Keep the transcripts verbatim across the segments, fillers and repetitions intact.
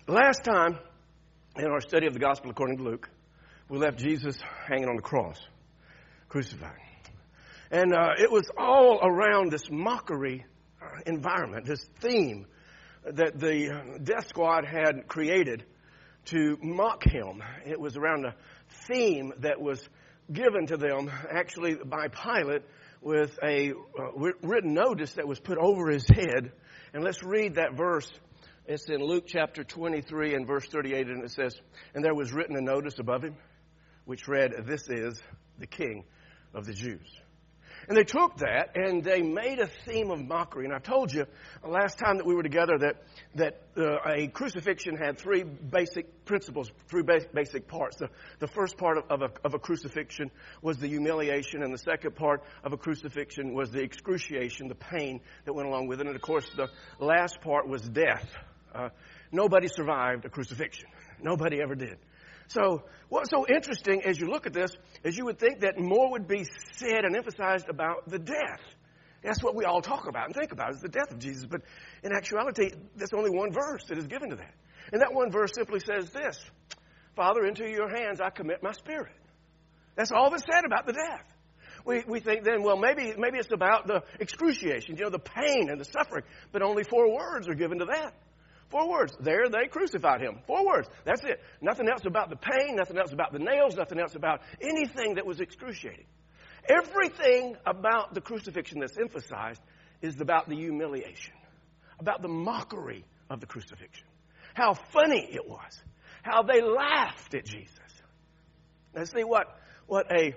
Last time in our study of the Gospel according to Luke, we left Jesus hanging on the cross, crucified. And uh, it was all around this mockery uh, environment, this theme that the death squad had created to mock him. It was around a theme that was given to them actually by Pilate with a uh, written notice that was put over his head. And let's read that verse. It's in Luke chapter twenty-three and verse thirty-eight, and it says, "And there was written a notice above him, which read, 'This is the King of the Jews.'" And they took that and they made a theme of mockery. And I told you last time that we were together that that uh, a crucifixion had three basic principles, three ba- basic parts. The, the first part of, of, a, of a crucifixion was the humiliation, and the second part of a crucifixion was the excruciation, the pain that went along with it. And of course, the last part was death. Uh, nobody survived a crucifixion. Nobody ever did. So what's so interesting as you look at this is you would think that more would be said and emphasized about the death. That's what we all talk about and think about is the death of Jesus. But in actuality, there's only one verse that is given to that. And that one verse simply says this: "Father, into your hands I commit my spirit." That's all that's said about the death. We we think then, well, maybe maybe it's about the excruciation, you know, the pain and the suffering. But only four words are given to that. Four words. There they crucified him. Four words. That's it. Nothing else about the pain, nothing else about the nails, nothing else about anything that was excruciating. Everything about the crucifixion that's emphasized is about the humiliation, about the mockery of the crucifixion. How funny it was. How they laughed at Jesus. Now see what, what a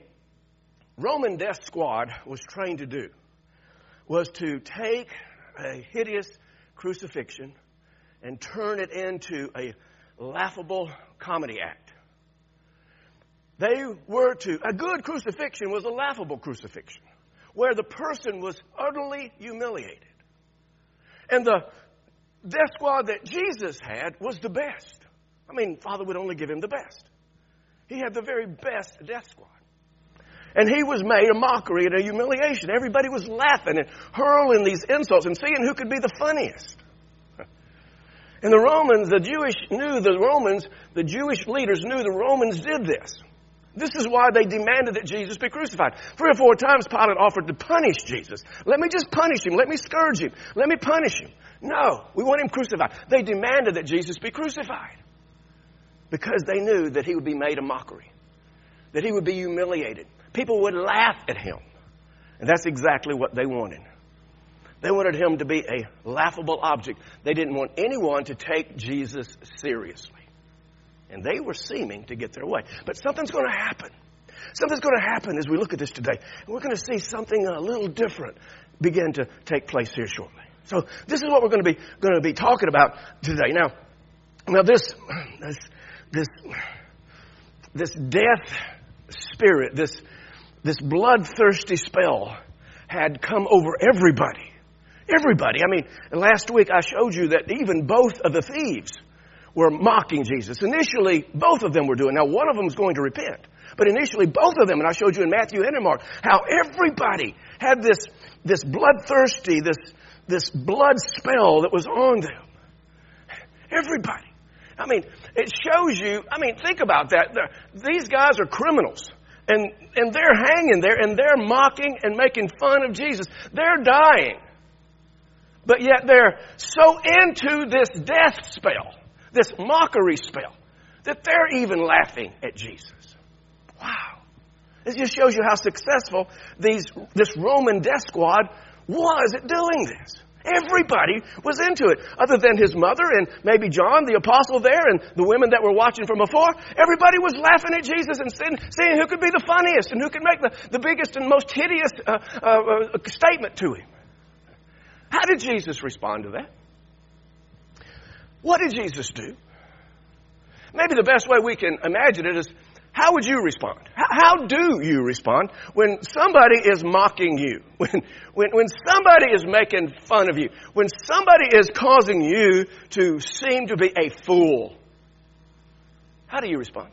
Roman death squad was trained to do was to take a hideous crucifixion and turn it into a laughable comedy act. They were to, a good crucifixion was a laughable crucifixion, where the person was utterly humiliated. And the death squad that Jesus had was the best. I mean, Father would only give him the best. He had the very best death squad. And he was made a mockery and a humiliation. Everybody was laughing and hurling these insults and seeing who could be the funniest. And the Romans, the Jewish knew the Romans, the Jewish leaders knew the Romans did this. This is why they demanded that Jesus be crucified. Three or four times Pilate offered to punish Jesus. Let me just punish him. Let me scourge him. Let me punish him. No, we want him crucified. They demanded that Jesus be crucified because they knew that he would be made a mockery, that he would be humiliated. People would laugh at him. And that's exactly what they wanted. They wanted him to be a laughable object. They didn't want anyone to take Jesus seriously. And they were seeming to get their way. But something's going to happen. Something's going to happen as we look at this today. And we're going to see something a little different begin to take place here shortly. So this is what we're going to be going to be talking about today. Now, now this this this this death spirit, this this bloodthirsty spell had come over everybody. Everybody. I mean, last week I showed you that even both of the thieves were mocking Jesus. Initially, both of them were doing it. Now, one of them was going to repent. But initially, both of them, and I showed you in Matthew and in Mark, how everybody had this, this bloodthirsty, this, this blood spell that was on them. Everybody. I mean, it shows you, I mean, think about that. These guys are criminals. And, and they're hanging there, and they're mocking and making fun of Jesus. They're dying. But yet they're so into this death spell, this mockery spell, that they're even laughing at Jesus. Wow. It just shows you how successful these this Roman death squad was at doing this. Everybody was into it, other than his mother and maybe John, the apostle there, and the women that were watching from afar. Everybody was laughing at Jesus and seeing, seeing who could be the funniest and who could make the, the biggest and most hideous uh, uh, uh, statement to him. How did Jesus respond to that? What did Jesus do? Maybe the best way we can imagine it is, how would you respond? How, how do you respond when somebody is mocking you? When, when, when somebody is making fun of you? When somebody is causing you to seem to be a fool? How do you respond?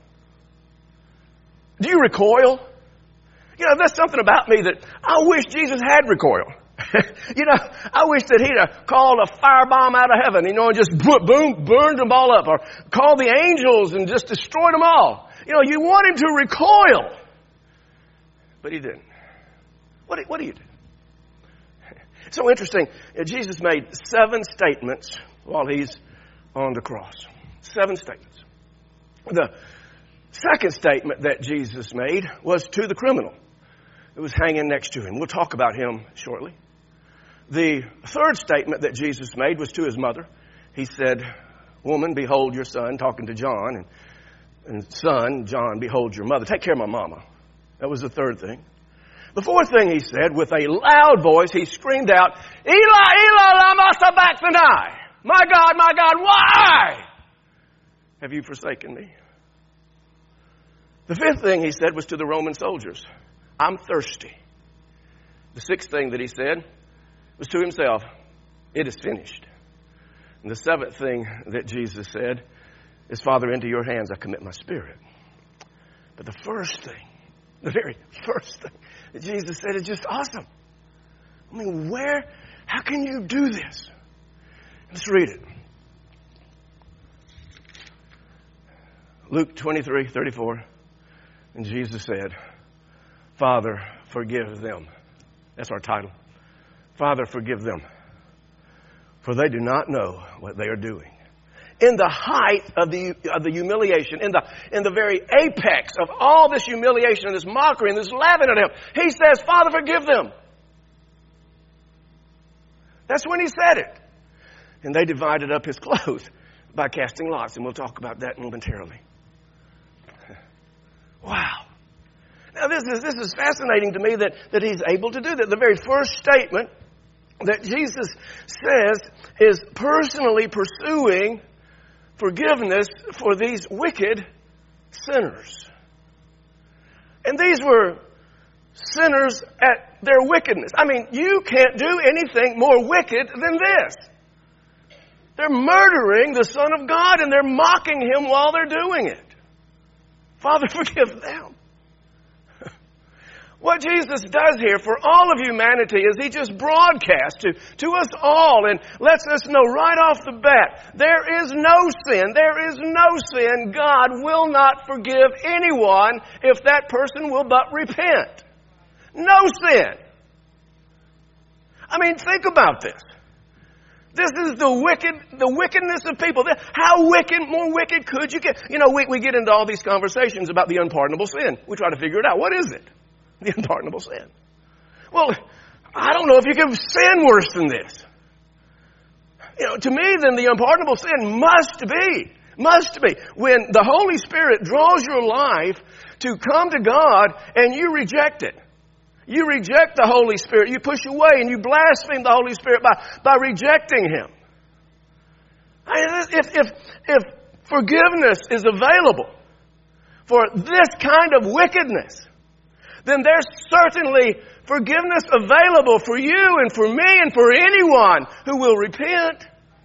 Do you recoil? You know, there's something about me that I wish Jesus had recoil. You know, I wish that he'd have called a firebomb out of heaven, you know, and just boom, burned them all up, or called the angels and just destroyed them all. You know, you want him to recoil. But he didn't. What, what do you do? It's so interesting. Jesus made seven statements while he's on the cross. Seven statements. The second statement that Jesus made was to the criminal who was hanging next to him. We'll talk about him shortly. The third statement that Jesus made was to his mother. He said, "Woman, behold your son," talking to John. And, and son, John, behold your mother. Take care of my mama. That was the third thing. The fourth thing he said, with a loud voice, he screamed out, "Eli, Eli, lama sabachthani." My God, my God, why have you forsaken me? The fifth thing he said was to the Roman soldiers, "I'm thirsty." The sixth thing that he said was to himself, "It is finished." And the seventh thing that Jesus said is, "Father, into your hands I commit my spirit." But the first thing, the very first thing that Jesus said is just awesome. I mean, where, how can you do this? Let's read it. Luke twenty-three thirty-four. And Jesus said, "Father, forgive them." That's our title. "Father, forgive them, for they do not know what they are doing." In the height of the of the humiliation, in the in the very apex of all this humiliation and this mockery and this laughing at him, he says, "Father, forgive them." That's when he said it. And they divided up his clothes by casting lots, and we'll talk about that momentarily. Wow. Now this is this is fascinating to me that, that he's able to do that. The very first statement that Jesus says is personally pursuing forgiveness for these wicked sinners. And these were sinners at their wickedness. I mean, you can't do anything more wicked than this. They're murdering the Son of God, and they're mocking him while they're doing it. Father, forgive them. What Jesus does here for all of humanity is he just broadcasts to, to us all and lets us know right off the bat, there is no sin, there is no sin. God will not forgive anyone if that person will but repent. No sin. I mean, think about this. This is the wicked, the wickedness of people. How wicked, more wicked could you get? You know, we, we get into all these conversations about the unpardonable sin. We try to figure it out. What is it? The unpardonable sin. Well, I don't know if you can sin worse than this. You know, to me, then the unpardonable sin must be, must be when the Holy Spirit draws your life to come to God and you reject it. You reject the Holy Spirit. You push away and you blaspheme the Holy Spirit by, by rejecting Him. I mean, if, if, if forgiveness is available for this kind of wickedness, then there's certainly forgiveness available for you and for me and for anyone who will repent.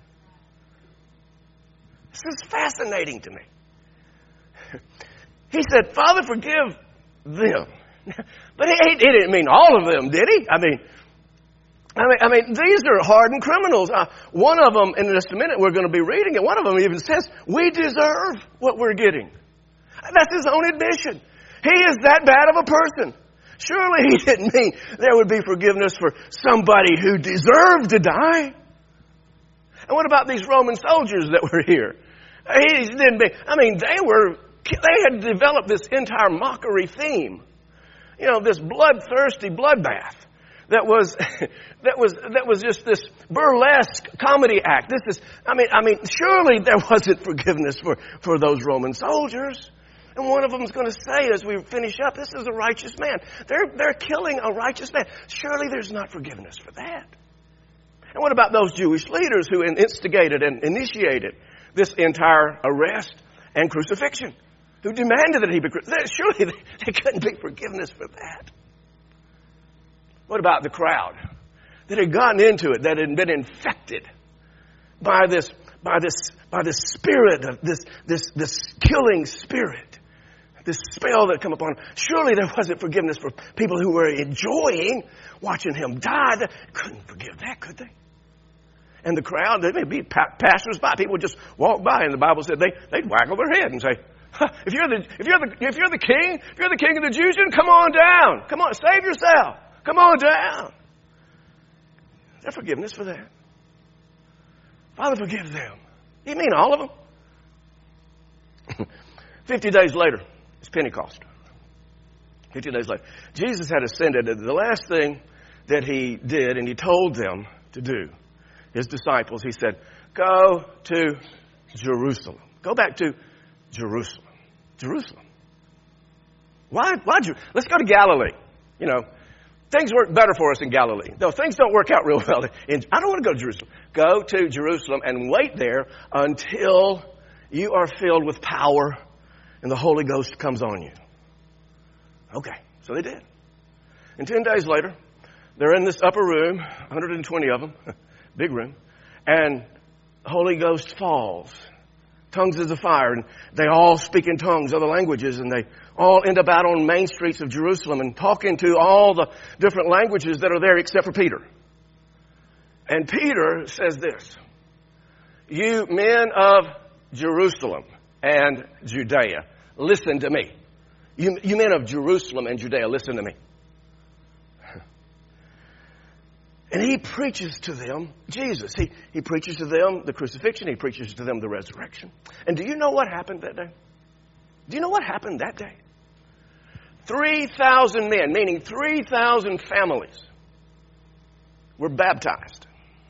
This is fascinating to me. He said, Father, forgive them. But he, he didn't mean all of them, did he? I mean, I mean, I mean, these are hardened criminals. Uh, one of them, in just a minute, we're going to be reading it. One of them even says, we deserve what we're getting. That's his own admission. He is that bad of a person. Surely he didn't mean there would be forgiveness for somebody who deserved to die. And what about these Roman soldiers that were here? He didn't mean, I mean, they were, they had developed this entire mockery theme. You know, this bloodthirsty bloodbath that was, that was, that was just this burlesque comedy act. This is, I mean, I mean, surely there wasn't forgiveness for, for those Roman soldiers. And one of them is going to say, as we finish up, this is a righteous man. They're, they're killing a righteous man. Surely there's not forgiveness for that. And what about those Jewish leaders who instigated and initiated this entire arrest and crucifixion? Who demanded that he be crucified? Surely there couldn't be forgiveness for that. What about the crowd that had gotten into it, that had been infected by this, by this, by this spirit of this, this, this killing spirit? this spell that come upon him. Surely there wasn't forgiveness for people who were enjoying watching him die. They couldn't forgive that, could they? And the crowd, they may be passers-by. People would just walk by, and the Bible said they, they'd waggle their head and say, huh, if you're the if you're the if you're the king, if you're the king of the Jews, then come on down. Come on, save yourself. Come on down. Is there forgiveness for that? Father, forgive them. You mean all of them? Fifty days later, it's Pentecost. Fifty days later, Jesus had ascended. The last thing that he did, and he told them to do, his disciples, he said, go to Jerusalem. Go back to Jerusalem. Jerusalem. Why? Why? Let's go to Galilee. You know, things work better for us in Galilee. Though things don't work out real well. In, I don't want to go to Jerusalem. Go to Jerusalem and wait there until you are filled with power and the Holy Ghost comes on you. Okay, so they did. And ten days later, they're in this upper room, one hundred twenty of them, big room, and the Holy Ghost falls. Tongues as a fire, and they all speak in tongues, other languages, and they all end up out on main streets of Jerusalem and talking to all the different languages that are there except for Peter. And Peter says this, you men of Jerusalem and Judea, listen to me. You, you men of Jerusalem and Judea, listen to me. And he preaches to them Jesus. He, he preaches to them the crucifixion. He preaches to them the resurrection. And do you know what happened that day? Do you know what happened that day? three thousand men, meaning three thousand families, were baptized.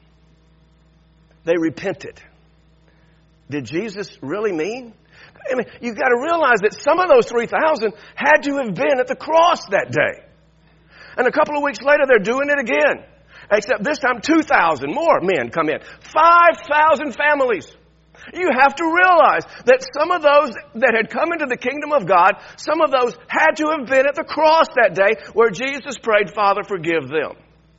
They repented. Did Jesus really mean? I mean, you've got to realize that some of those three thousand had to have been at the cross that day. And a couple of weeks later, they're doing it again. Except this time, two thousand more men come in. five thousand families. You have to realize that some of those that had come into the kingdom of God, some of those had to have been at the cross that day where Jesus prayed, Father, forgive them.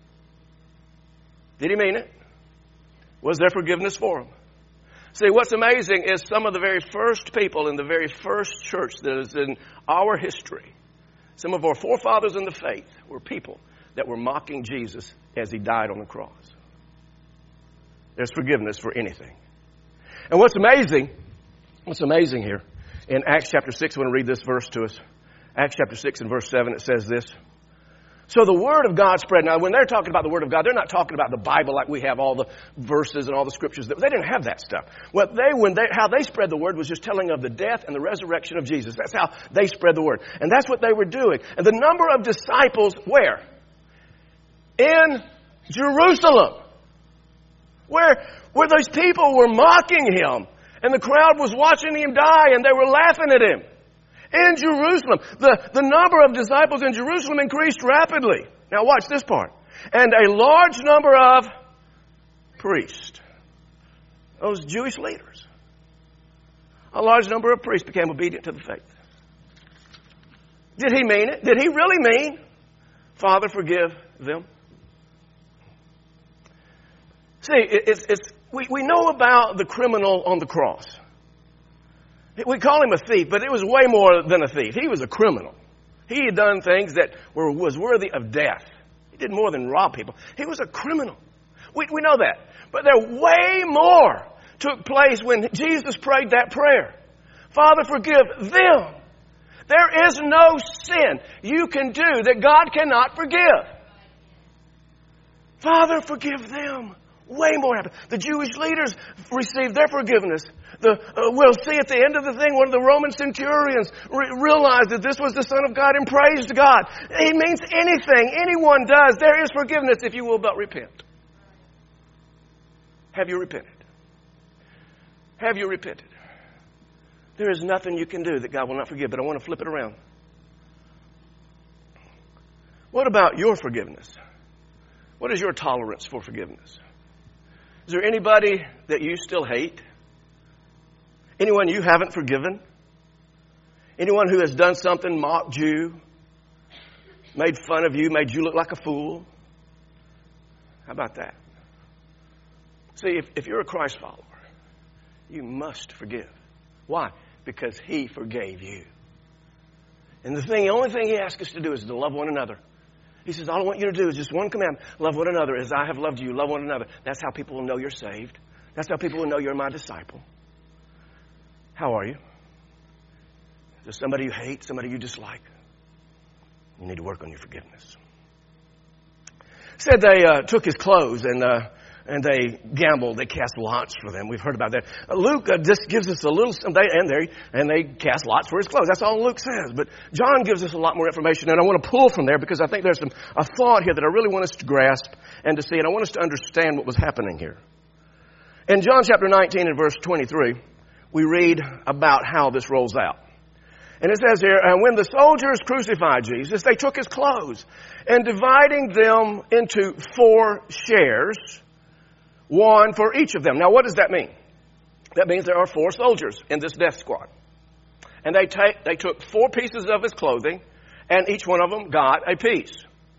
Did he mean it? Was there forgiveness for them? See, what's amazing is some of the very first people in the very first church that is in our history, some of our forefathers in the faith were people that were mocking Jesus as he died on the cross. There's forgiveness for anything. And what's amazing, what's amazing here, in Acts chapter six, I want to read this verse to us. Acts chapter six and verse seven, it says this. So the Word of God spread. Now, when they're talking about the Word of God, they're not talking about the Bible like we have all the verses and all the scriptures. They didn't have that stuff. What they, when they, how they spread the Word was just telling of the death and the resurrection of Jesus. That's how they spread the Word. And that's what they were doing. And the number of disciples, where? In Jerusalem. Where, where those people were mocking him. And the crowd was watching him die and they were laughing at him. In Jerusalem. The, the number of disciples in Jerusalem increased rapidly. Now watch this part. And a large number of priests. Those Jewish leaders. A large number of priests became obedient to the faith. Did he mean it? Did he really mean, Father, forgive them? See, it's, it's, we, we know about the criminal on the cross. We call him a thief, but it was way more than a thief. He was a criminal. He had done things that were was worthy of death. He did more than rob people. He was a criminal. We, we know that. But there way more took place when Jesus prayed that prayer. Father, forgive them. There is no sin you can do that God cannot forgive. Father, forgive them. Way more happened. The Jewish leaders received their forgiveness. The, uh, we'll see at the end of the thing, one of the Roman centurions re- realized that this was the Son of God and praised God. It means anything anyone does, there is forgiveness if you will but repent. Have you repented? Have you repented? There is nothing you can do that God will not forgive, but I want to flip it around. What about your forgiveness? What is your tolerance for forgiveness? Is there anybody that you still hate? Anyone you haven't forgiven? Anyone who has done something, mocked you, made fun of you, made you look like a fool? How about that? See, if, if you're a Christ follower, you must forgive. Why? Because he forgave you. And the thing, the only thing he asks us to do is to love one another. He says, all I want you to do is just one command. Love one another as I have loved you. Love one another. That's how people will know you're saved. That's how people will know you're my disciple. How are you? Is there somebody you hate, somebody you dislike? You need to work on your forgiveness. Said they uh, took his clothes and uh, and they gambled. They cast lots for them. We've heard about that. Uh, Luke uh, just gives us a little, they, and they and they cast lots for his clothes. That's all Luke says. But John gives us a lot more information, and I want to pull from there because I think there's some a thought here that I really want us to grasp and to see, and I want us to understand what was happening here. In John chapter nineteen and verse twenty-three, we read about how this rolls out. And it says here, and when the soldiers crucified Jesus, they took his clothes and dividing them into four shares, one for each of them. Now, what does that mean? That means there are four soldiers in this death squad. And they take, they took four pieces of his clothing, and each one of them got a piece.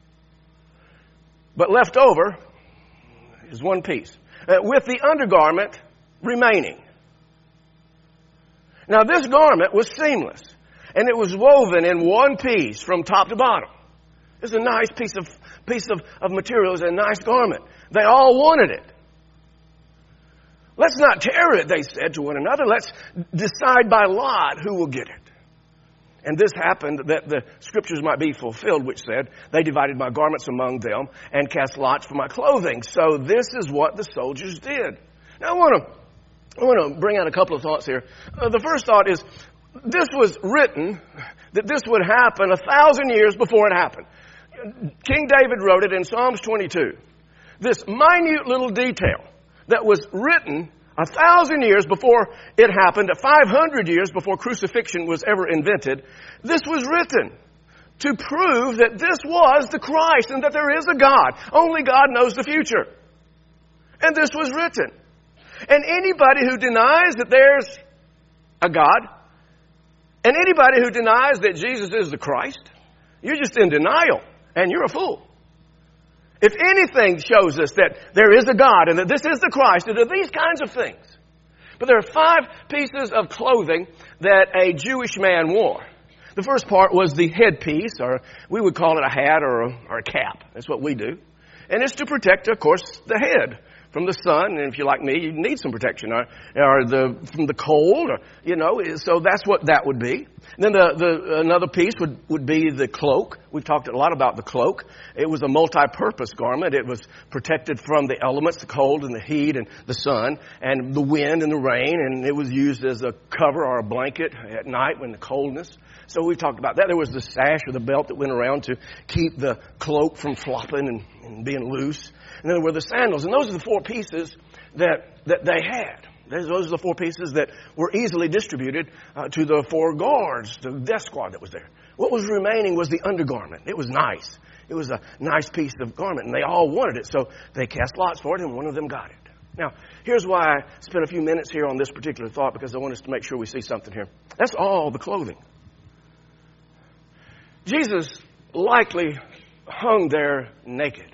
But left over is one piece, uh, with the undergarment remaining. Now, this garment was seamless, and it was woven in one piece from top to bottom. It's a nice piece of piece of, of material. It's a nice garment. They all wanted it. Let's not tear it, they said to one another. Let's decide by lot who will get it. And this happened that the scriptures might be fulfilled, which said, they divided my garments among them and cast lots for my clothing. So this is what the soldiers did. Now I want to, I want to bring out a couple of thoughts here. Uh, the first thought is, this was written that this would happen a thousand years before it happened. King David wrote it in Psalms twenty-two. This minute little detail that was written a thousand years before it happened, five hundred years before crucifixion was ever invented, this was written to prove that this was the Christ and that there is a God. Only God knows the future. And this was written. And anybody who denies that there's a God, and anybody who denies that Jesus is the Christ, you're just in denial, and you're a fool. If anything shows us that there is a God and that this is the Christ, it are these kinds of things. But there are five pieces of clothing that a Jewish man wore. The first part was the headpiece, or we would call it a hat or a, or a cap. That's what we do. And it's to protect, of course, the head from the sun. And if you're like me, you need some protection, or, or the from the cold, or, you know. So that's what that would be. And then the, the another piece would, would be the cloak. We've talked a lot about the cloak. It was a multi-purpose garment. It was protected from the elements, the cold and the heat and the sun and the wind and the rain. And it was used as a cover or a blanket at night when the coldness. So we've talked about that. There was the sash or the belt that went around to keep the cloak from flopping and, and being loose. And then there were the sandals. And those are the four pieces that, that they had. Those are the four pieces that were easily distributed uh, to the four guards, the death squad that was there. What was remaining was the undergarment. It was nice. It was a nice piece of garment, and they all wanted it. So they cast lots for it, and one of them got it. Now, here's why I spent a few minutes here on this particular thought, because I want us to make sure we see something here. That's all the clothing. Jesus likely hung there naked.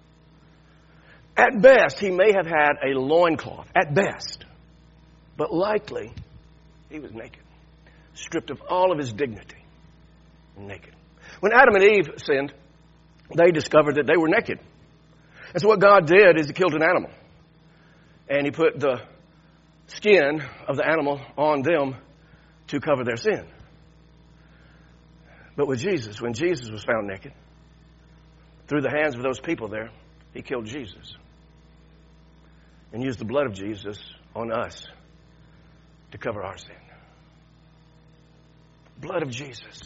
At best, he may have had a loincloth. At best. But likely, he was naked. Stripped of all of his dignity. Naked. When Adam and Eve sinned, they discovered that they were naked. And so what God did is he killed an animal. And he put the skin of the animal on them to cover their sin. But with Jesus, when Jesus was found naked, through the hands of those people there, he killed Jesus. And used the blood of Jesus on us to cover our sin. Blood of Jesus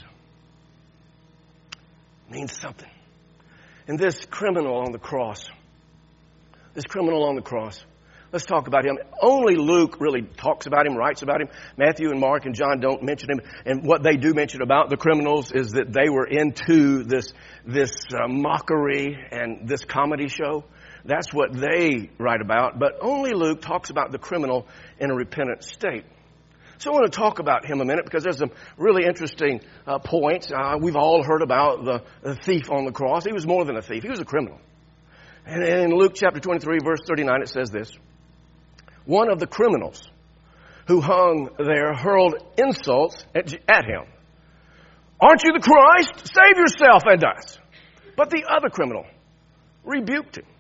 means something. And this criminal on the cross, this criminal on the cross, let's talk about him. Only Luke really talks about him, writes about him. Matthew and Mark and John don't mention him. And what they do mention about the criminals is that they were into this, this uh, mockery and this comedy show. That's what they write about. But only Luke talks about the criminal in a repentant state. So I want to talk about him a minute because there's some really interesting uh, points. Uh, we've all heard about the, the thief on the cross. He was more than a thief. He was a criminal. And in Luke chapter twenty-three, verse thirty-nine, it says this. One of the criminals who hung there hurled insults at, at him. Aren't you the Christ? Save yourself and us. But the other criminal rebuked him.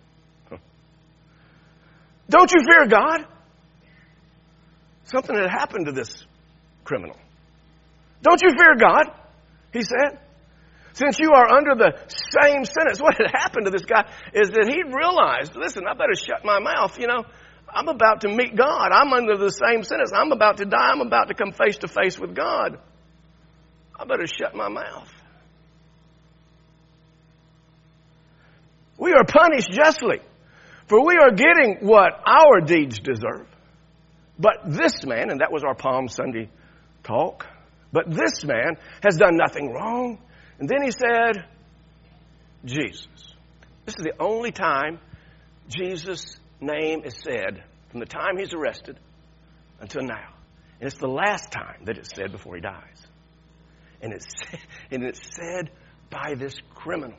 Don't you fear God? Something had happened to this criminal. Don't you fear God? He said. Since you are under the same sentence. What had happened to this guy is that he realized, listen, I better shut my mouth. You know, I'm about to meet God. I'm under the same sentence. I'm about to die. I'm about to come face to face with God. I better shut my mouth. We are punished justly, for we are getting what our deeds deserve. But this man, and that was our Palm Sunday talk, but this man has done nothing wrong. And then he said, Jesus. This is the only time Jesus' name is said from the time he's arrested until now. And it's the last time that it's said before he dies. And it's, and it's said by this criminal.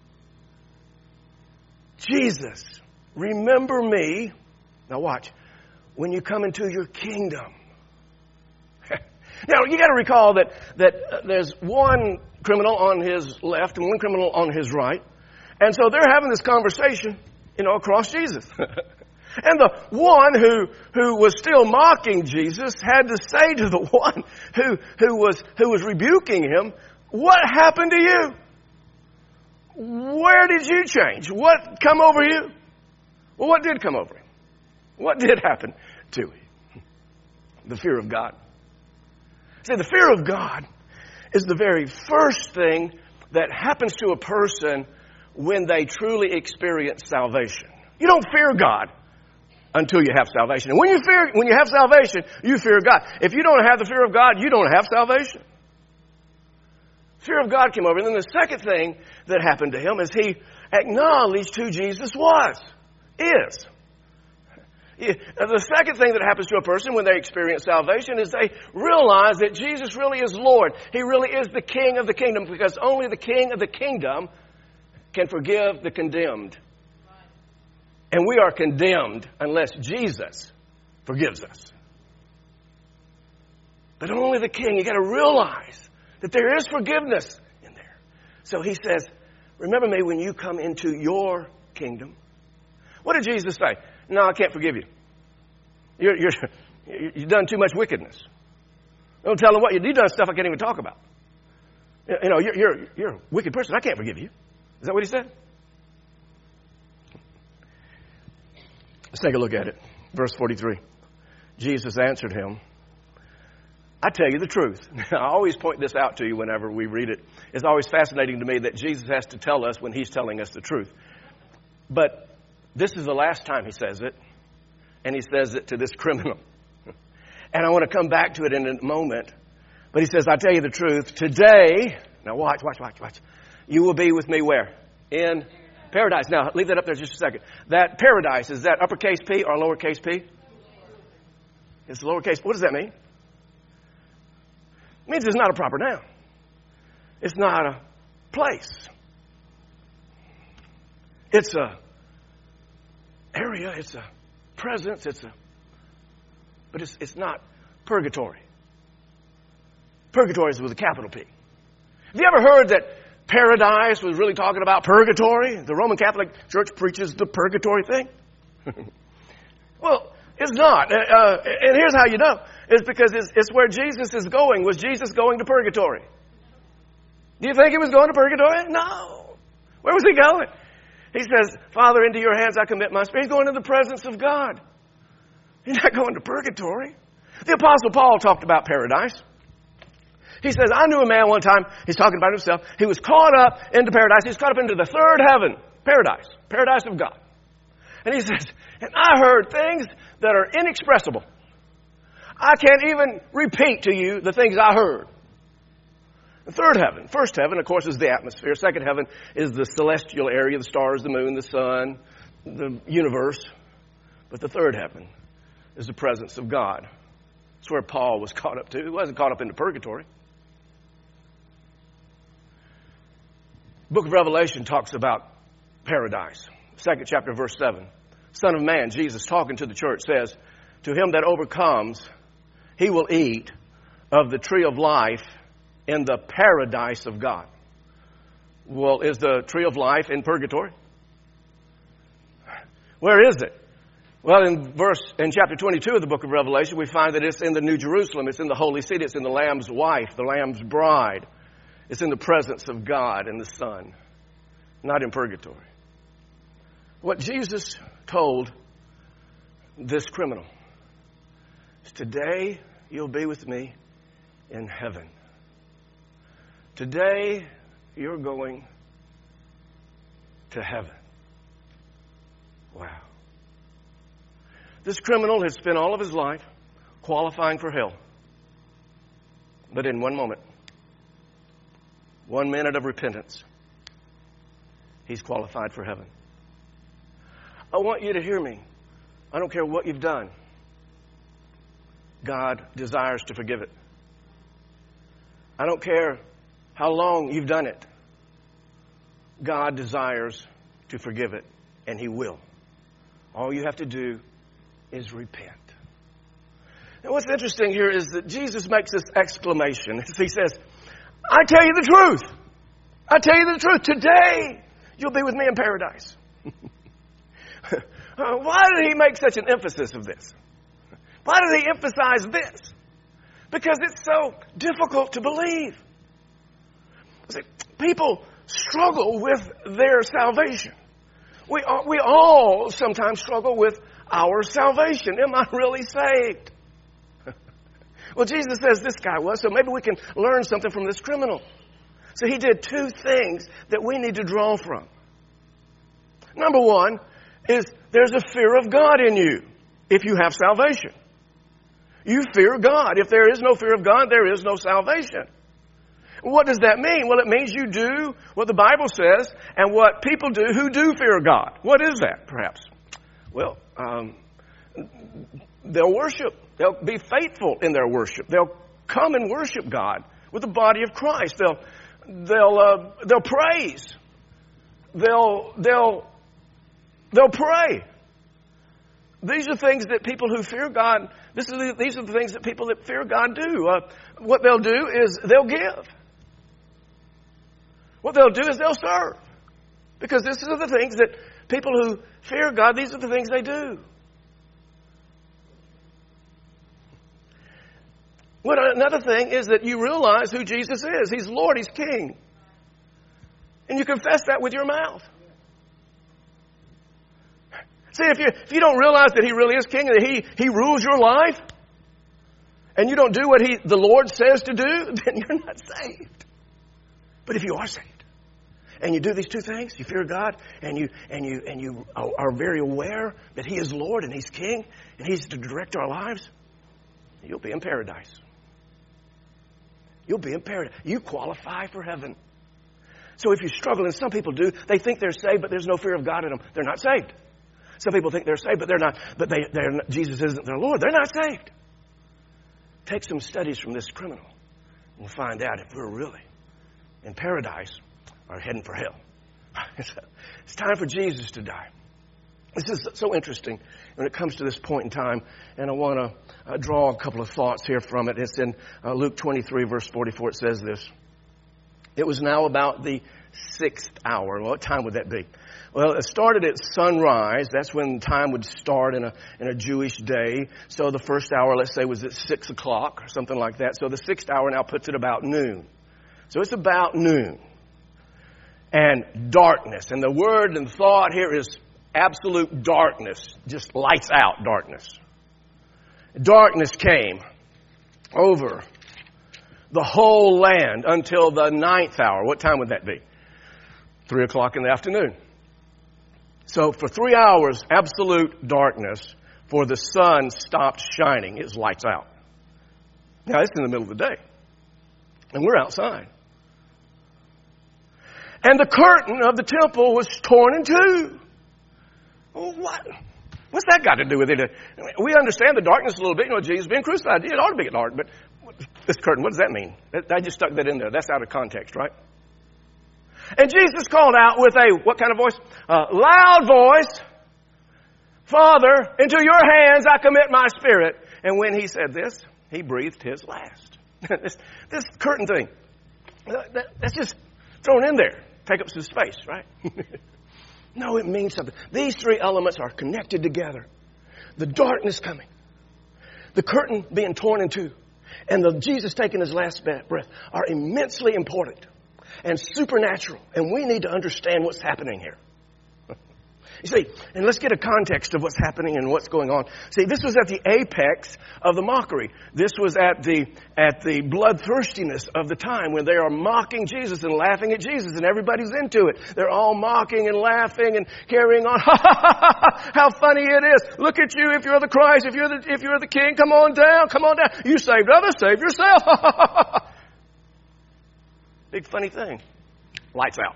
Jesus, remember me. Now watch. When you come into your kingdom. Now, you got to recall that, that uh, there's one criminal on his left and one criminal on his right. And so they're having this conversation, you know, across Jesus. And the one who, who was still mocking Jesus had to say to the one who, who was, who was rebuking him, what happened to you? Where did you change? What come over you? Well, what did come over him? What did happen to him? The fear of God. See, the fear of God is the very first thing that happens to a person when they truly experience salvation. You don't fear God until you have salvation. And when you fear, when you have salvation, you fear God. If you don't have the fear of God, you don't have salvation. Fear of God came over. And then the second thing that happened to him is he acknowledged who Jesus was, is. The second thing that happens to a person when they experience salvation is they realize that Jesus really is Lord. He really is the King of the kingdom, because only the King of the kingdom can forgive the condemned. And we are condemned unless Jesus forgives us. But only the King. You got to realize that there is forgiveness in there. So he says, remember me when you come into your kingdom. What did Jesus say? No, I can't forgive you. You're, you're, you've done too much wickedness. Don't tell them what you, you've done stuff I can't even talk about. You know, you're, you're, you're a wicked person. I can't forgive you. Is that what he said? Let's take a look at it. Verse forty-three. Jesus answered him, I tell you the truth. I always point this out to you whenever we read it. It's always fascinating to me that Jesus has to tell us when he's telling us the truth. But this is the last time he says it, and he says it to this criminal. And I want to come back to it in a moment. But he says, I tell you the truth, today, now watch, watch, watch, watch. You will be with me where? In paradise. Now, leave that up there just a second. That paradise, is that uppercase P or lowercase p? It's lowercase. What does that mean? It means it's not a proper noun. It's not a place. It's a area, it's a presence, it's a, but it's it's not purgatory. Purgatory is with a capital P. Have you ever heard that paradise was really talking about purgatory? The Roman Catholic Church preaches the purgatory thing. Well, it's not. Uh, and here's how you know. It's because it's, it's where Jesus is going. Was Jesus going to purgatory? Do you think he was going to purgatory? No. Where was he going? He says, Father, into your hands I commit my spirit. He's going to the presence of God. He's not going to purgatory. The Apostle Paul talked about paradise. He says, I knew a man one time, he's talking about himself, he was caught up into paradise. He was caught up into the third heaven, paradise, paradise of God. And he says, and I heard things that are inexpressible. I can't even repeat to you the things I heard. The third heaven. First heaven, of course, is the atmosphere. Second heaven is the celestial area, the stars, the moon, the sun, the universe. But the third heaven is the presence of God. That's where Paul was caught up to. He wasn't caught up into purgatory. The book of Revelation talks about paradise. Second chapter, verse seven. Son of Man, Jesus talking to the church, says, to him that overcomes, he will eat of the tree of life in the paradise of God. Well, is the tree of life in purgatory? Where is it? Well, in verse, in chapter twenty-two of the book of Revelation, we find that it's in the New Jerusalem. It's in the holy city. It's in the Lamb's wife, the Lamb's bride. It's in the presence of God and the Son, not in purgatory. What Jesus told this criminal is, today you'll be with me in heaven. Today you're going to heaven. Wow. This criminal has spent all of his life qualifying for hell. But in one moment, one minute of repentance, he's qualified for heaven. I want you to hear me. I don't care what you've done. God desires to forgive it. I don't care how long you've done it. God desires to forgive it, and He will. All you have to do is repent. And what's interesting here is that Jesus makes this exclamation. He says, I tell you the truth. I tell you the truth. Today, you'll be with me in paradise. Why did He make such an emphasis of this? Why did He emphasize this? Because it's so difficult to believe. See, people struggle with their salvation. We all, we all sometimes struggle with our salvation. Am I really saved? Well, Jesus says this guy was, so maybe we can learn something from this criminal. So he did two things that we need to draw from. Number one is there's a fear of God in you if you have salvation. You fear God. If there is no fear of God, there is no salvation. What does that mean? Well, it means you do what the Bible says and what people do who do fear God. What is that, perhaps? Well, um, they'll worship. They'll be faithful in their worship. They'll come and worship God with the body of Christ. They'll they'll uh, they'll praise. They'll they'll they'll pray. These are things that people who fear God. This is the, these are the things that people that fear God do. Uh, what they'll do is they'll give. What they'll do is they'll serve, because this are the things that people who fear God. These are the things they do. What another thing is that you realize who Jesus is. He's Lord. He's King. And you confess that with your mouth. See, if you, if you don't realize that He really is King, that He, He rules your life, and you don't do what he, the Lord says to do, then you're not saved. But if you are saved, and you do these two things, you fear God, and you and you and you are very aware that He is Lord and He's King, and He's to direct our lives, you'll be in paradise. You'll be in paradise. You qualify for heaven. So if you struggle, and some people do, they think they're saved, but there's no fear of God in them. They're not saved. Some people think they're saved, but they're not. But they, they're not, Jesus isn't their Lord. They're not saved. Take some studies from this criminal, and we'll find out if we're really in paradise or heading for hell. It's time for Jesus to die. This is so interesting when it comes to this point in time, and I want to uh, draw a couple of thoughts here from it. It's in uh, Luke twenty-three, verse forty-four. It says this. It was now about the sixth hour. Well, what time would that be? Well, it started at sunrise. That's when time would start in a in a Jewish day. So the first hour, let's say, was at six o'clock or something like that. So the sixth hour now puts it about noon. So it's about noon. And darkness. And the word and thought here is absolute darkness. Just lights out darkness. Darkness came over the whole land until the ninth hour. What time would that be? Three o'clock in the afternoon. So for three hours, absolute darkness, for the sun stopped shining. It was lights out. Now, it's in the middle of the day. And we're outside. And the curtain of the temple was torn in two. Well, what? What's that got to do with it? We understand the darkness a little bit. You know, Jesus being crucified, it ought to be dark. But this curtain, what does that mean? I just stuck that in there. That's out of context, right? And Jesus called out with a, what kind of voice? A loud voice. Father, into your hands I commit my spirit. And when He said this, He breathed His last. this, this curtain thing That's just thrown in there. Take up some space, right? No, it means something. These three elements are connected together. The darkness coming, the curtain being torn in two, and the Jesus taking his last breath are immensely important and supernatural. And we need to understand what's happening here. You see, and let's get a context of what's happening and what's going on. See, this was at the apex of the mockery. This was at the at the bloodthirstiness of the time when they are mocking Jesus and laughing at Jesus, and everybody's into it. They're all mocking and laughing and carrying on. Ha ha ha ha! How funny it is! Look at you! If you're the Christ, if you're the if you're the King, come on down, come on down. You saved others, save yourself. Ha ha ha ha! Big funny thing. Lights out.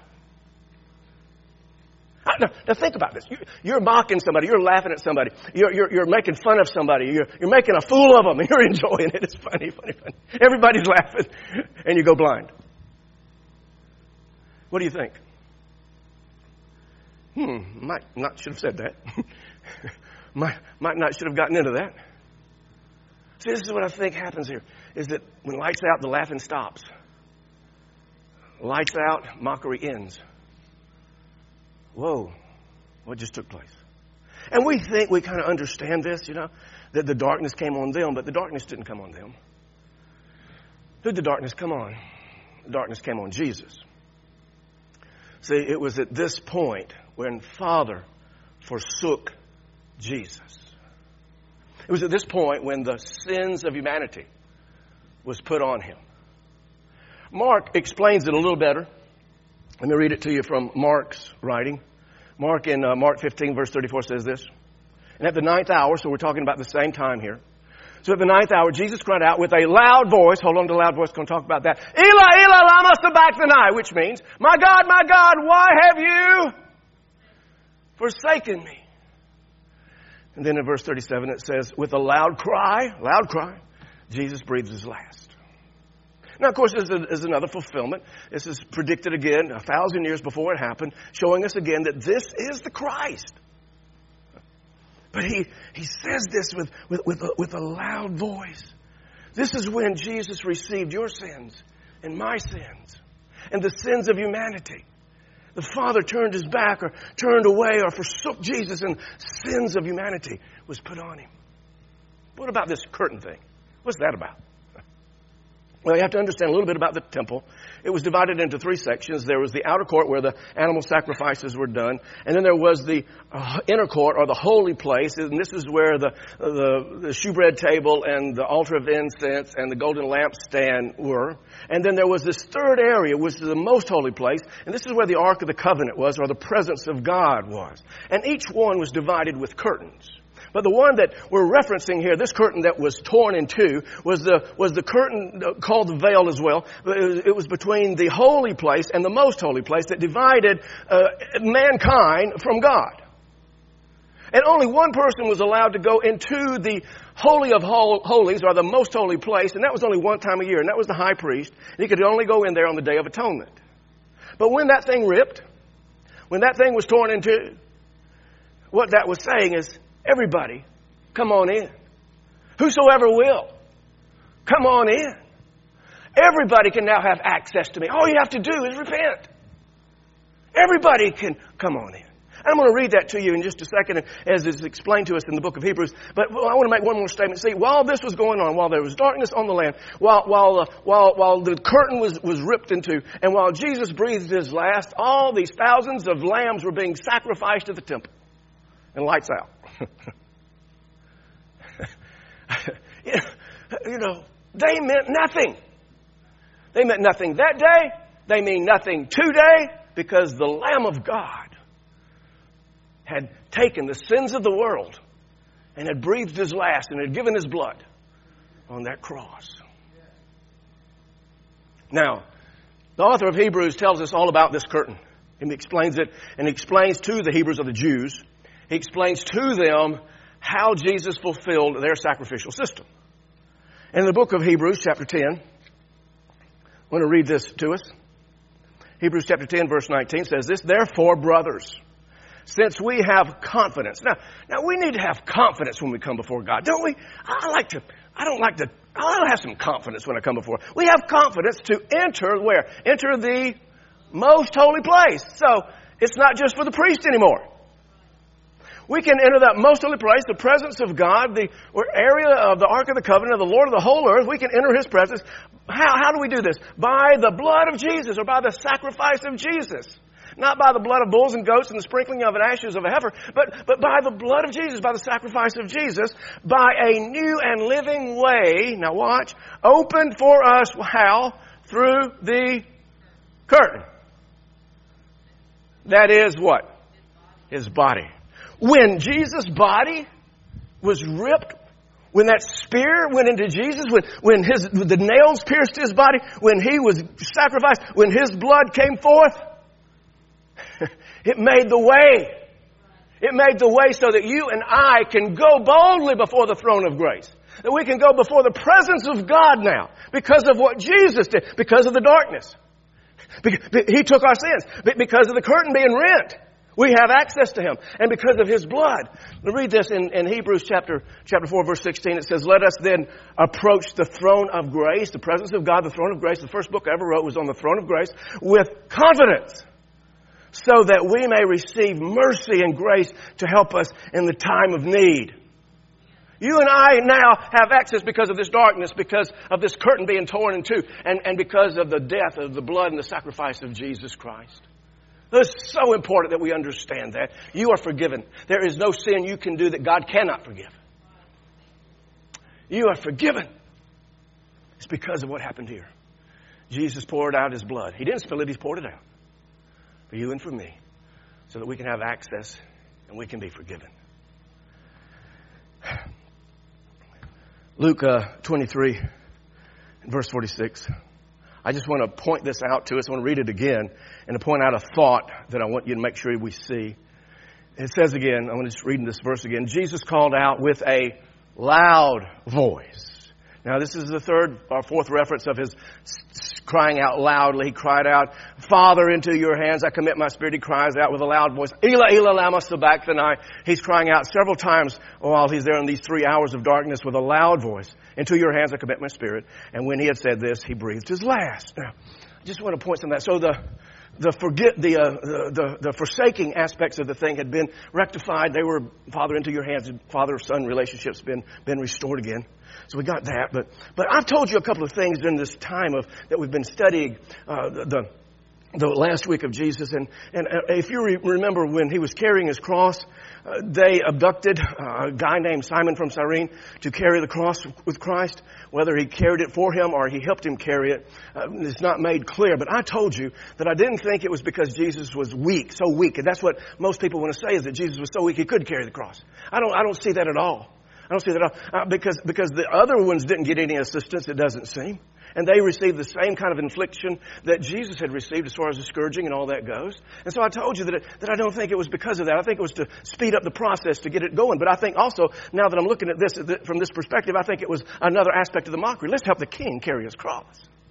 Now, now think about this. You're mocking somebody. You're laughing at somebody. You're, you're, you're making fun of somebody. You're, you're making a fool of them, and you're enjoying it. It's funny, funny, funny. Everybody's laughing, and you go blind. What do you think? Hmm, might not should have said that. might, might not should have gotten into that. See, this is what I think happens here, is that when lights out, the laughing stops. Lights out, mockery ends. Whoa, what just took place? And we think we kind of understand this, you know, that the darkness came on them, but the darkness didn't come on them. Who did the darkness come on? The darkness came on Jesus. See, it was at this point when Father forsook Jesus. It was at this point when the sins of humanity was put on him. Mark explains it a little better. Let me read it to you from Mark's writing. Mark in uh, Mark fifteen, verse thirty-four says this. And at the ninth hour, so we're talking about the same time here. So at the ninth hour, Jesus cried out with a loud voice. Hold on to the loud voice. Going to talk about that. Eli, Eli, lama sabachthani, which means, my God, my God, why have you forsaken me? And then in verse thirty-seven, it says, with a loud cry, loud cry, Jesus breathes his last. Now, of course, this is another fulfillment. This is predicted again a thousand years before it happened, showing us again that this is the Christ. But he, he says this with, with, with, a, with a loud voice. This is when Jesus received your sins and my sins and the sins of humanity. The Father turned his back or turned away or forsook Jesus, and sins of humanity was put on him. What about this curtain thing? What's that about? Well, you have to understand a little bit about the temple. It was divided into three sections. There was the outer court where the animal sacrifices were done. And then there was the uh, inner court, or the holy place. And this is where the, the, the shewbread table and the altar of incense and the golden lampstand were. And then there was this third area, which is the most holy place. And this is where the Ark of the Covenant was, or the presence of God was. And each one was divided with curtains. But the one that we're referencing here, this curtain that was torn in two, was the was the curtain called the veil as well. It was, it was between the holy place and the most holy place that divided uh, mankind from God. And only one person was allowed to go into the Holy of Holies, or the most holy place, and that was only one time a year, and that was the high priest. And he could only go in there on the Day of Atonement. But when that thing ripped, when that thing was torn in two, what that was saying is, everybody, come on in. Whosoever will, come on in. Everybody can now have access to me. All you have to do is repent. Everybody can come on in. I'm going to read that to you in just a second as it's explained to us in the book of Hebrews. But I want to make one more statement. See, while this was going on, while there was darkness on the land, while while uh, while while the curtain was, was ripped in two, and while Jesus breathed his last, all these thousands of lambs were being sacrificed to the temple. And lights out. You know, they meant nothing. They meant nothing that day. They mean nothing today, because the Lamb of God had taken the sins of the world and had breathed his last and had given his blood on that cross. Now, the author of Hebrews tells us all about this curtain. And he explains it, and he explains to the Hebrews or the Jews, he explains to them how Jesus fulfilled their sacrificial system. In the book of Hebrews, chapter ten, I want to read this to us. Hebrews chapter ten, verse nineteen says this, therefore, brothers, since we have confidence. Now, now we need to have confidence when we come before God, don't we? I like to, I don't like to I'll have some confidence when I come before. We have confidence to enter where? Enter the most holy place. So it's not just for the priest anymore. We can enter that most holy place, the presence of God, the area of the Ark of the Covenant of the Lord of the whole earth. We can enter His presence. How, how do we do this? By the blood of Jesus, or by the sacrifice of Jesus. Not by the blood of bulls and goats and the sprinkling of an ashes of a heifer, but, but by the blood of Jesus, by the sacrifice of Jesus, by a new and living way, now watch, opened for us, how? Through the curtain. That is what? His body. When Jesus' body was ripped, when that spear went into Jesus, when, when his, the nails pierced His body, when He was sacrificed, when His blood came forth, it made the way. It made the way so that you and I can go boldly before the throne of grace. That we can go before the presence of God now because of what Jesus did, because of the darkness. He took our sins. Because of the curtain being rent, we have access to Him. And because of His blood. Read this in, in Hebrews chapter, chapter four, verse sixteen. It says, let us then approach the throne of grace, the presence of God, the throne of grace. The first book I ever wrote was on the throne of grace, with confidence, so that we may receive mercy and grace to help us in the time of need. You and I now have access because of this darkness, because of this curtain being torn in two, and, and because of the death of the blood and the sacrifice of Jesus Christ. It's so important that we understand that. You are forgiven. There is no sin you can do that God cannot forgive. You are forgiven. It's because of what happened here. Jesus poured out His blood. He didn't spill it, He's poured it out. For you and for me, so that we can have access and we can be forgiven. Luke uh, twenty-three, verse forty-six. I just want to point this out to us. I want to read it again and to point out a thought that I want you to make sure we see. It says again, I'm just reading this verse again. Jesus called out with a loud voice. Now, this is the third or fourth reference of His crying out loudly. He cried out, Father, into your hands I commit my spirit. He cries out with a loud voice, Ela, Ela, lama sabachthani. He's crying out several times while He's there in these three hours of darkness with a loud voice. Into your hands I commit my spirit. And when He had said this, He breathed His last. Now, I just want to point some of that. So the the forget the, uh, the the the forsaking aspects of the thing had been rectified. They were, Father, into your hands. Father-son relationships been been restored again. So we got that. But but I've told you a couple of things in this time of that we've been studying uh, the, the the last week of Jesus. And and if you re- remember when He was carrying His cross, uh, they abducted uh, a guy named Simon from Cyrene to carry the cross with Christ. Whether he carried it for him or he helped him carry it, uh, it's not made clear. But I told you that I didn't think it was because Jesus was weak, so weak. And that's what most people want to say, is that Jesus was so weak He couldn't carry the cross. I don't. I don't see that at all. I don't see that at all. Uh, because because the other ones didn't get any assistance, it doesn't seem. And they received the same kind of infliction that Jesus had received as far as the scourging and all that goes. And so I told you that it, that I don't think it was because of that. I think it was to speed up the process to get it going. But I think also, now that I'm looking at this from this perspective, I think it was another aspect of the mockery. Let's help the king carry His cross.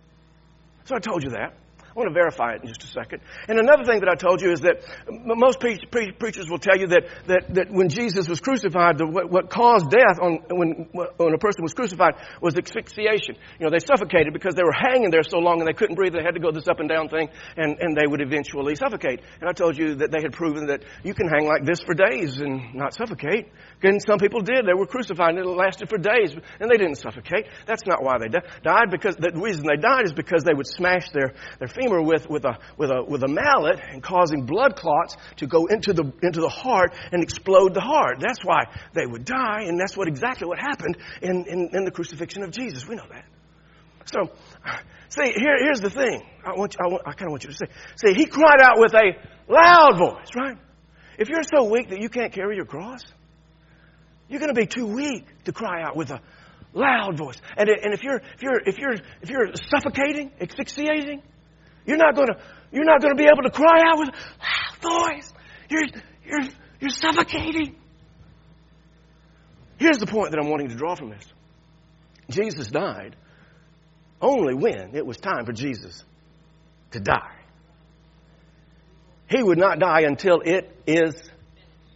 So I told you that. I want to verify it in just a second. And another thing that I told you is that most pre- pre- preachers will tell you that, that, that when Jesus was crucified, the, what, what caused death on, when, when a person was crucified was asphyxiation. You know, they suffocated because they were hanging there so long and they couldn't breathe. They had to go this up and down thing, and, and they would eventually suffocate. And I told you that they had proven that you can hang like this for days and not suffocate. And some people did. They were crucified and it lasted for days, and they didn't suffocate. That's not why they died. Because the reason they died is because they would smash their, their femur with, with a with a with a mallet and causing blood clots to go into the into the heart and explode the heart. That's why they would die, and that's what exactly what happened in, in, in the crucifixion of Jesus. We know that. So, see, here, here's the thing. I want you, I, want, I kind of want you to see. See, He cried out with a loud voice, right? If you're so weak that you can't carry your cross, you're going to be too weak to cry out with a loud voice. And, and if you're if you're if you're if you're suffocating, asphyxiating, you're not going to you're not going to be able to cry out with a loud voice. You're you're you're suffocating. Here's the point that I'm wanting to draw from this. Jesus died only when it was time for Jesus to die. He would not die until it is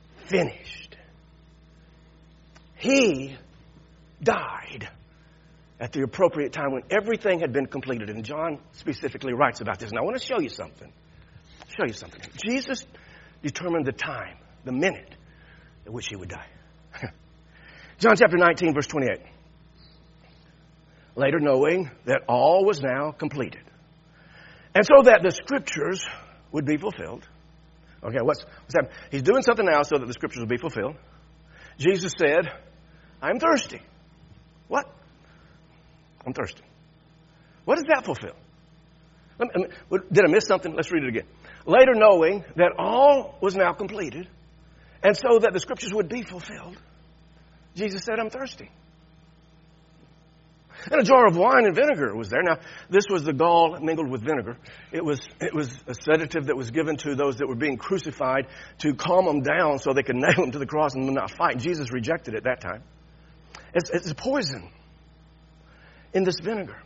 finished. He died at the appropriate time when everything had been completed. And John specifically writes about this. And I want to show you something. Show you something. Jesus determined the time, the minute at which he would die. John chapter nineteen, verse twenty-eight. Later, knowing that all was now completed, and so that the scriptures would be fulfilled. Okay, what's, what's happening? He's doing something now so that the scriptures will be fulfilled. Jesus said, I'm thirsty. What? I'm thirsty. What does that fulfill? Let me, did I miss something? Let's read it again. Later, knowing that all was now completed, and so that the scriptures would be fulfilled, Jesus said, I'm thirsty. And a jar of wine and vinegar was there. Now, this was the gall mingled with vinegar. It was it was a sedative that was given to those that were being crucified to calm them down so they could nail them to the cross and not fight. Jesus rejected it that time. It's, it's poison in this vinegar.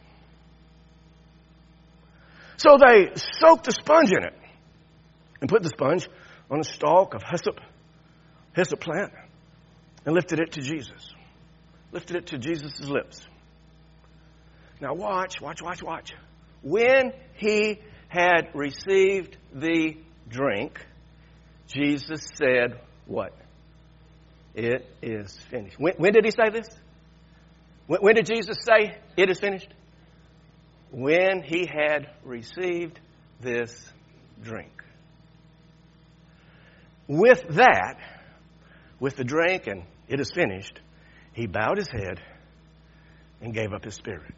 So they soaked the sponge in it and put the sponge on a stalk of hyssop, hyssop plant, and lifted it to Jesus. Lifted it to Jesus' lips. Now watch, watch, watch, watch. When he had received the drink, Jesus said what? It is finished. When, when did he say this? When, when did Jesus say it is finished? When he had received this drink. With that, with the drink and it is finished, he bowed his head and gave up his spirit.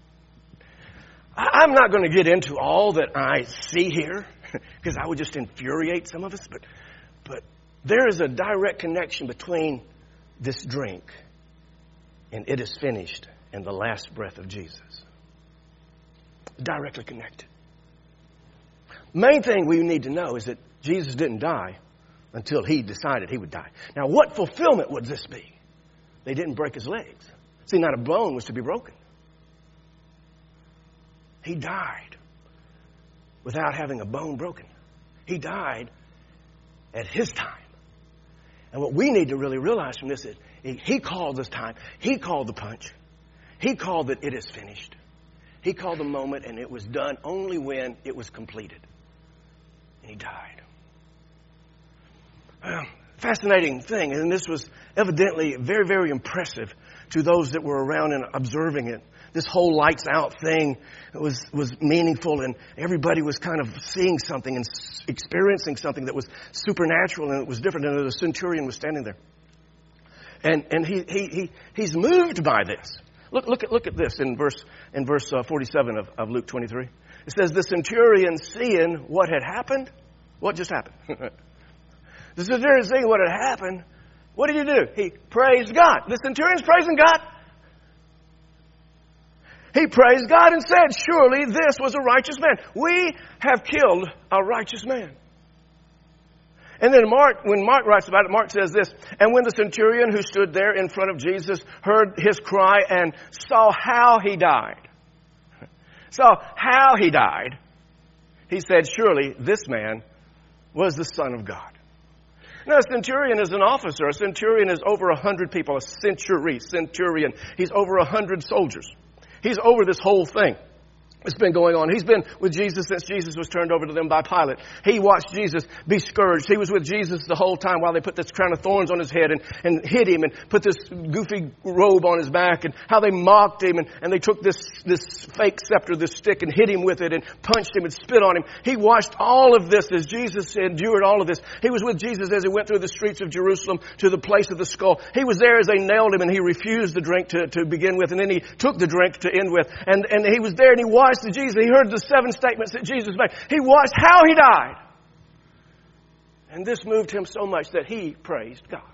I'm not going to get into all that I see here because I would just infuriate some of us, but but there is a direct connection between this drink and it is finished and the last breath of Jesus. Directly connected. Main thing we need to know is that Jesus didn't die until he decided he would die. Now, what fulfillment would this be? They didn't break his legs. See, not a bone was to be broken. He died without having a bone broken. He died at his time. And what we need to really realize from this is he called this time. He called the punch. He called that it is finished. He called the moment, and it was done only when it was completed. And he died. Well, fascinating thing, and this was evidently very, very impressive to those that were around and observing it. This whole lights out thing was, was meaningful, and everybody was kind of seeing something and experiencing something that was supernatural, and it was different. And the centurion was standing there. And and he he he he's moved by this. Look look at look at this in verse in verse uh, forty-seven of, of Luke twenty-three. It says, the centurion, seeing what had happened, what just happened? The centurion, seeing what had happened, what did he do? He praised God. The centurion's praising God. He praised God and said, surely this was a righteous man. We have killed a righteous man. And then Mark, when Mark writes about it, Mark says this, and when the centurion who stood there in front of Jesus heard his cry and saw how he died, saw how he died, he said, surely this man was the Son of God. Now, a centurion is an officer. A centurion is over a hundred people. A century, centurion. He's over a hundred soldiers. He's over this whole thing. It's been going on. He's been with Jesus since Jesus was turned over to them by Pilate. He watched Jesus be scourged. He was with Jesus the whole time while they put this crown of thorns on his head and, and hit him and put this goofy robe on his back, and how they mocked him, and, and they took this, this fake scepter, this stick, and hit him with it and punched him and spit on him. He watched all of this as Jesus endured all of this. He was with Jesus as he went through the streets of Jerusalem to the place of the skull. He was there as they nailed him, and he refused the drink to, to begin with, and then he took the drink to end with. And, and he was there, and he watched the Jesus. He heard the seven statements that Jesus made. He watched how he died. And this moved him so much that he praised God.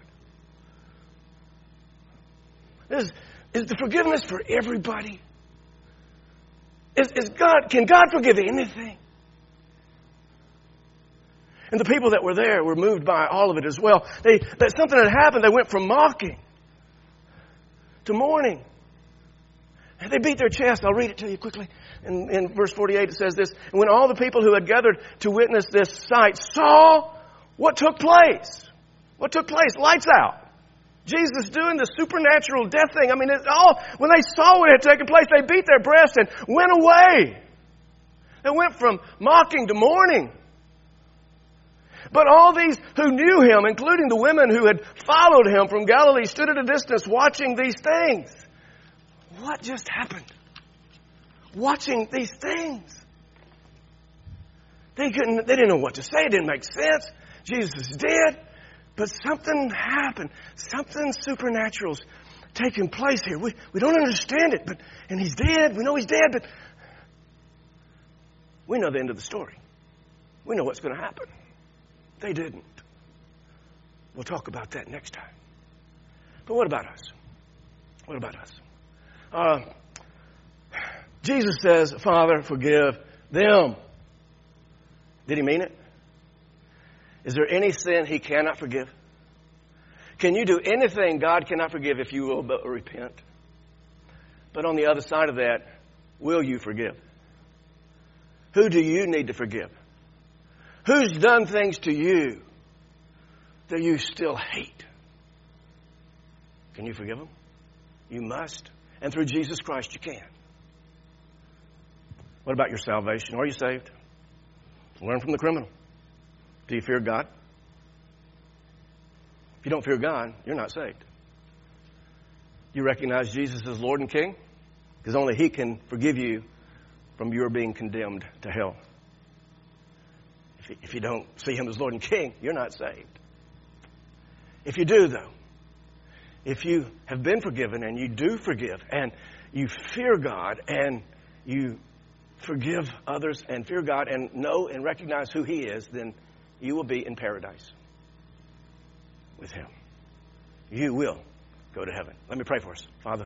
Is, is the forgiveness for everybody? Is, is God, can God forgive anything? And the people that were there were moved by all of it as well. They, that something had happened. They went from mocking to mourning. And they beat their chest. I'll read it to you quickly. In, in verse forty-eight it says this, and when all the people who had gathered to witness this sight saw what took place. What took place? Lights out. Jesus doing the supernatural death thing. I mean, it's all, when they saw what had taken place, they beat their breasts and went away. They went from mocking to mourning. But all these who knew him, including the women who had followed him from Galilee, stood at a distance watching these things. What just happened? Watching these things. They couldn't, they didn't know what to say. It didn't make sense. Jesus is dead. But something happened. Something supernatural's taking place here. We, we don't understand it. But and he's dead. We know he's dead, but we know the end of the story. We know what's going to happen. They didn't. We'll talk about that next time. But what about us? What about us? Uh, Jesus says, Father, forgive them. Did he mean it? Is there any sin he cannot forgive? Can you do anything God cannot forgive if you will but repent? But on the other side of that, will you forgive? Who do you need to forgive? Who's done things to you that you still hate? Can you forgive them? You must. And through Jesus Christ you can. What about your salvation? Are you saved? Learn from the criminal. Do you fear God? If you don't fear God, you're not saved. You recognize Jesus as Lord and King? Because only He can forgive you from your being condemned to hell. If, if you don't see Him as Lord and King, you're not saved. If you do, though, if you have been forgiven and you do forgive and you fear God and you forgive others and fear God and know and recognize who He is, then you will be in paradise with Him. You will go to heaven. Let me pray for us. Father.